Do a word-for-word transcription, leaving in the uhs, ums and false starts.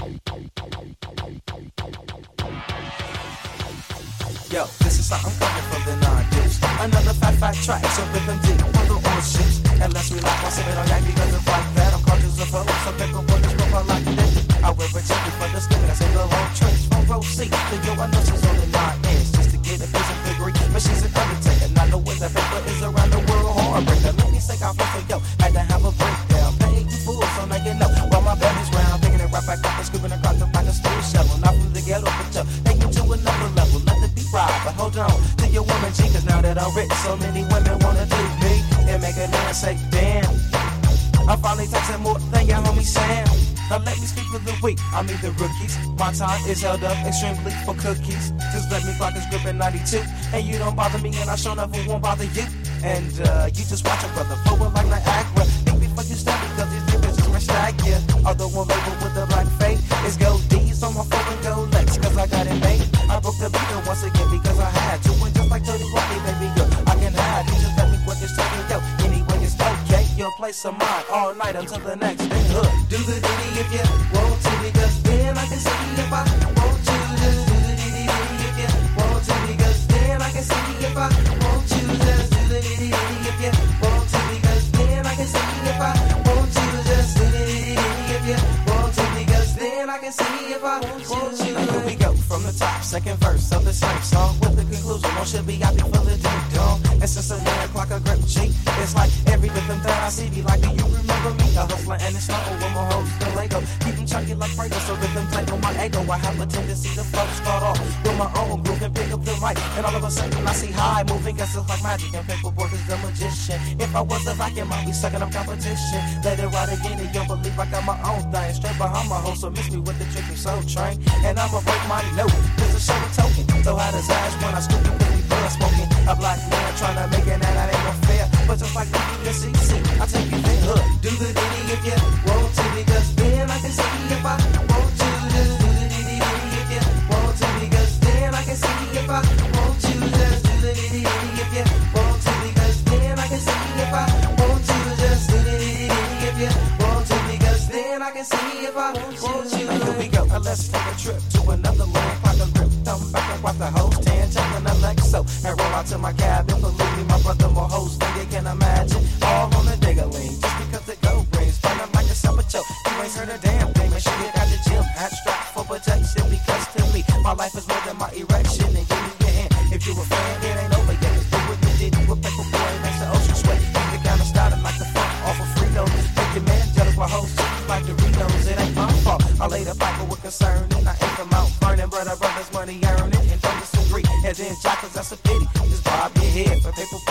Yo, this is how I'm coming from the non-deuce. Another fat, fat track, so rhythm deep on the oceans. And let's relax, I'll sit it on yak because it's like that. I'm conscious of foes, so pick up on this book, I like it. I wear a jacket for the skin, I say the whole trench. From row C to yo, I know she's on the nine inch. Just to get a piece of degree, but she's an undertaker. Not know where the paper is around the world, heartbreaker. Let me say, I feel for yo, had to have a breakdown. Paying you fools, so now you know. While my belly's round, picking it right back up and scooping across the back of school shovel. Not from the ghetto, but yo, take me to another level. Let the beat ride, but hold on to your woman G, cause now that I'm rich, so many women wanna do me and make a man say, damn, I'm finally texting more than your homie Sam. Now let me speak for the weak, I mean the rookies. My time is held up extremely for cookies. Just let me clock this grip in ninety-two, and you don't bother me, and I sure enough won't bother you. And uh, you just watch a brother forward like Niagara. Think before you start, because these niggas just my stack, yeah. Although one label with the black fate is gold D's on my phone and gold legs, cause I got it made. I broke the beat once again because I had to, and just like Tony Rocky, baby girl, I can hide. You just let me quit this talking, yo. Anyway, it's okay. You'll play some mine all night until the next day. Hook. Do the ditty if you want to, because then I can see if I want to. Just do the ditty if you want to, because then I can see if I want to. Just do the ditty if you want to, because then I can see if I want to. Just do the ditty if you want to, because then I can see if I want to. Here we go from the top, second verse of the same song with the conclusion. One should be happy for the ding dong. And since a nine o'clock a grip cheek, it's like every rhythm that I see be like, do you remember me? A hustler and it's not with my hoes, the Lego. Keep them chunky like Prego, so rhythm take on my ego. I have a tendency to flow, start off with my own groove and pick up the mic. And all of a sudden I see high moving, guess it's like magic. And paperwork is the magician. If I was a vacuum, I'd be sucking up competition. Let it ride again and you'll believe I got my own thing. Straight behind my hole, so miss me with the trick and soul train. And I'ma break my note, this is show a token. So how does ash when I scoop it with the blood smoking? A black man trying to make it, and that ain't no fair. But just like the C C, I take you there, hood. Do the ditty if you want to, because then I can see if I want to. Just do the ditty if you want to, because then I can see if I want to. Just do the ditty if you want to, because then I can see if I want to. Just do the ditty if you want to, because then I can see if I want to. Here we go, and let's take a trip to another land, clock a grip, thumb back and watch the hoes tan, checking a Lexo, and roll out to my cabin. Believe me, my brother more hoes than you can imagine. All on the digger-ling, just because the gold rings burning like a summer choke. You ain't heard a damn thing, make sure you got the gym hat strapped for protection, because to me, my life is more than my erection. And give me your hand, if you a fan, it ain't over yet. Let's do what you did with paper boy, makes the ocean sweat. Keep the kind of started like the funk off of Fritos. Make your man jealous while hoes cheese like Doritos. It ain't my fault, I laid a Bible with concern, and I ain't come out burning, brother, brothers, money earning, and don't disagree. And then jock, cause that's a pity, just bob your head for paper